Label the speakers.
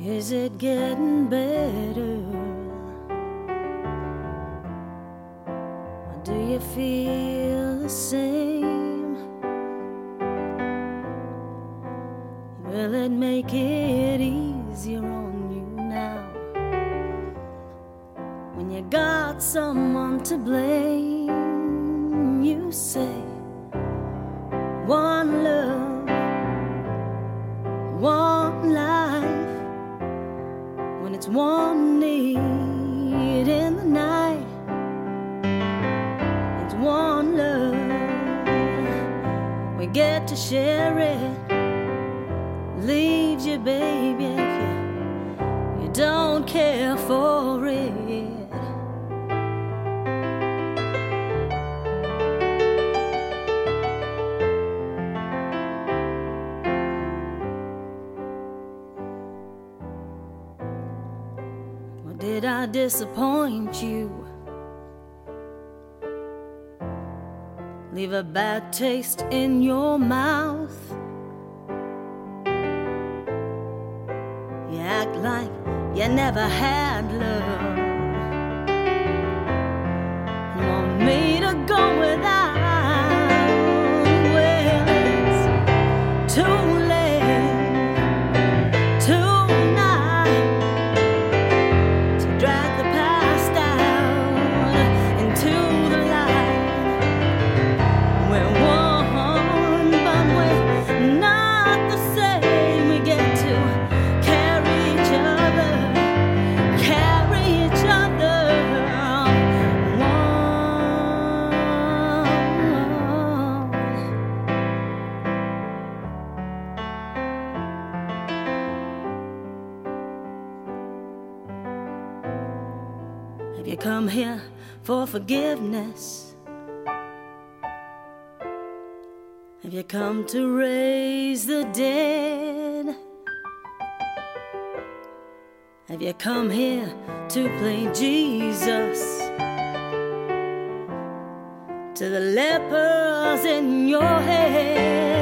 Speaker 1: Is it getting better? Or do you feel the same? Will it make it easier on you now, when you got someone to blame? You say one love, one life, when it's one need in the night. It's one love, we get to share it. Leaves you, baby, if you don't care for it. Or did I disappoint you? Leave a bad taste in your mouth? You act like you never had love. You want me to go without? Well, it's too late tonight to drag the past out into the light. We're one, but we're not the same. We get to carry each other Have you come here for forgiveness? Have you come to raise the dead? Have you come here to play Jesus to the lepers in your head?